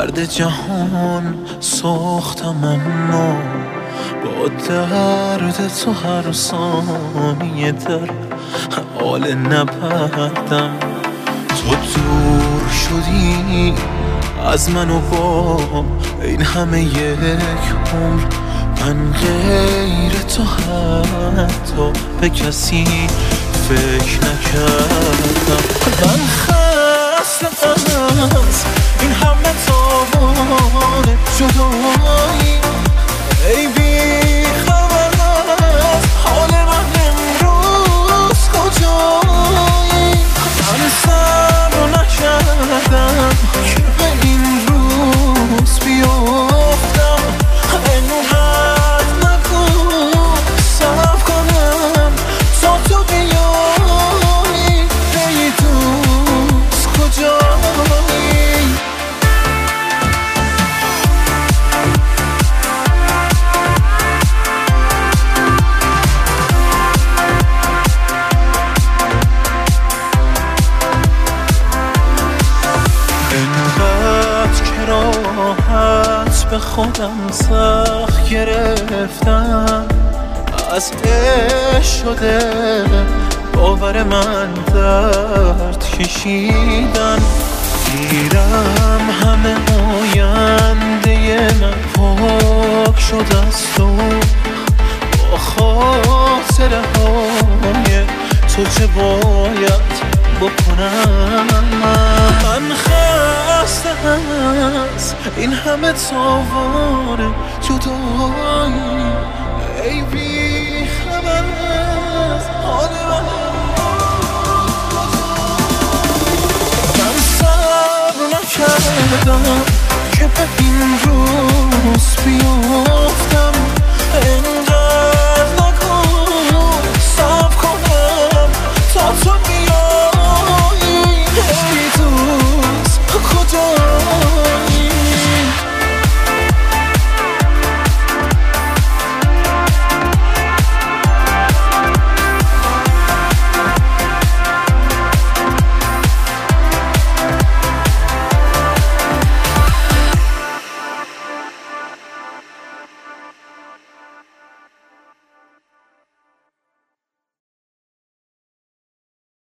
درد جهان ساختم اما با درد تو هر ثانیه در حال نبردم. تو دور شدی از من و با این همه یک عمر من غیر تو حتی به کسی فکر نکردم. من خسته از این همه تاوان جدایی، ای بی خبر از حال من امروز کجایی. من صبر نکردم که به این روز بیافتم، اینقدر نگو صبر کنم تا تو بیایی. ای دوست کجایی؟ اینقدر که راحت به خودم سخت گرفتم، از عشق شده باور من درد کشیدن. دیرم همه آینده من پاک شد از تو، با خاطره های تو چه باید بکنم. من خسته از این همه تاوان جدایی، ای بی خبر از حال من صبر نکردم که به این روز بیافتم.